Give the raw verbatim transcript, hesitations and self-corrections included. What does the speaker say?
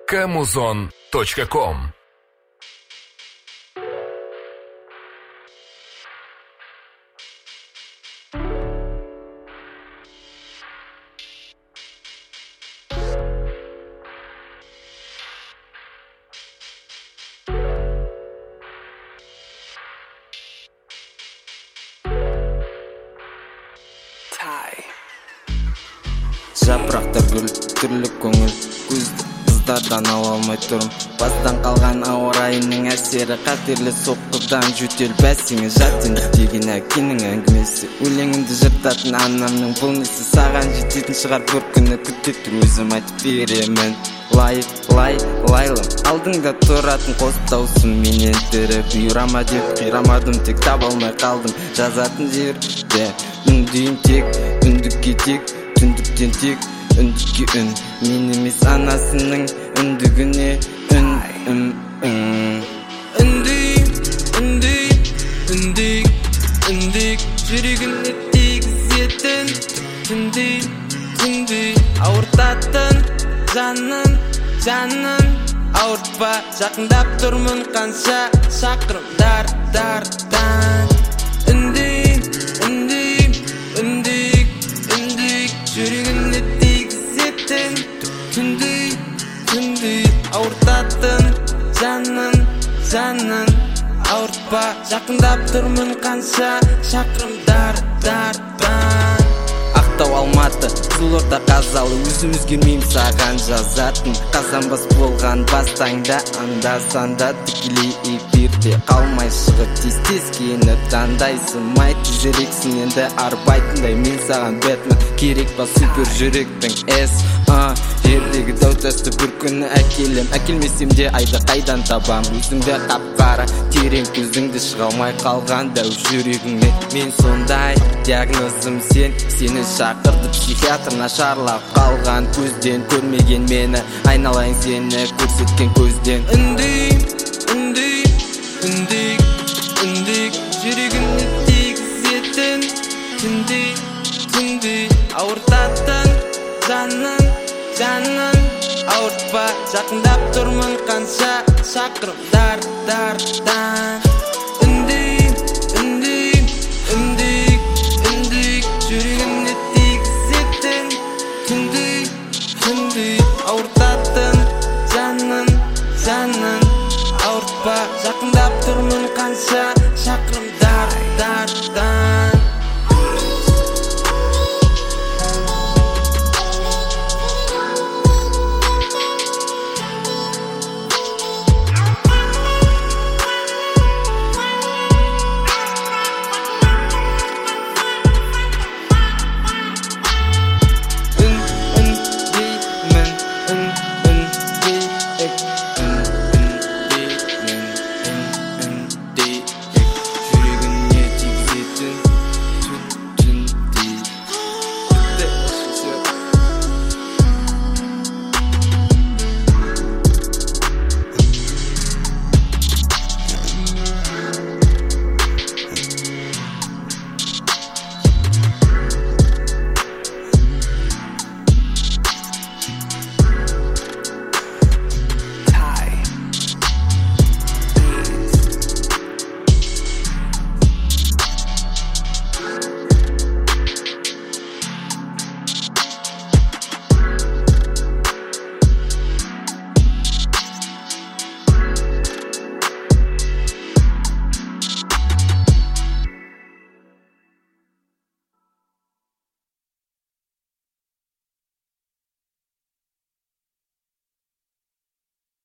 камузон точка ком. Жапырақтар гүл, түрлі көңіл, көзді қыздардан ала алмай тұрым. Бастан қалған ауа райының әсері қатерлі соққыдан жөтел бәсіңе жаттен деген әкенің әңгімесі. Өлеңімді жыртатын анамның бұл несі, саған жететін шығар бір күні, күтетін өзім айтып беремін. Лай, лай, лайлым, алдыңда тұратын қос даусым менен тірі. Бұйрама деп қирамадым, тек таба алмай қалдым жазатын жерде. Үндейін тек, үндікке тек, түндіктен тек үндікке үн. Мен емес анасының үндігіне үн, үн, үн. Үндік, үндік, үндік, үндік, жүрегіне тигізетін түндік, түндік, ауыртатын жанын, жанын ауыртпа. Жақындап тұрмын қанша шақырымдар, дардан. Үндік, үндік, үндік, үндік, жүрегіне тигізетін түндік, түндік, ауыртатын жанын, жанын ауыртпа. Жақындап тұрмын қанша шақырымдар, дардан. Ақтау, Алматы, Қызылорда, Қазалы, өзімізге мем саған жазатын. Қазанбас болған бастаңда, анда-санда тікелей эфирде қалмай шығып тез-тез киініп таңдайсың. Май тезірексің енді арбайтындай, мен саған Бэтмен керек па супер жүректің эс. Жердегі дәутасты бір күні әкелем, әкелмесем де айды қайдан табам. Өзіңді қап-қара терең көзіңді шыға алмай қалған дәу жүрегіңе. Мен сондай диагнозым сен, сені шақырды психиатр, нашарлап қалған көзден. Көрмеген мені, айналайын сені көрсеткен көзден. Үндік, үндік, үндік, үндік, жүрегіне тигізетін түндік, түндік, ауыртатын жанын, жанын ауыртпа. Жақындап тұрмын қанша шақырымдар, дардан.